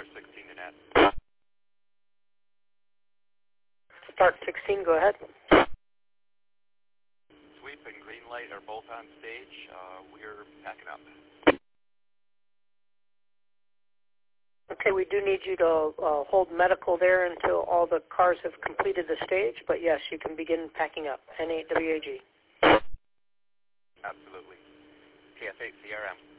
Star 16 to net. Start 16, go ahead. Sweep and green light are both on stage. We're packing up. Okay, we do need you to hold medical there until all the cars have completed the stage, but yes, you can begin packing up. N8WAG. Absolutely. TF8 CRM.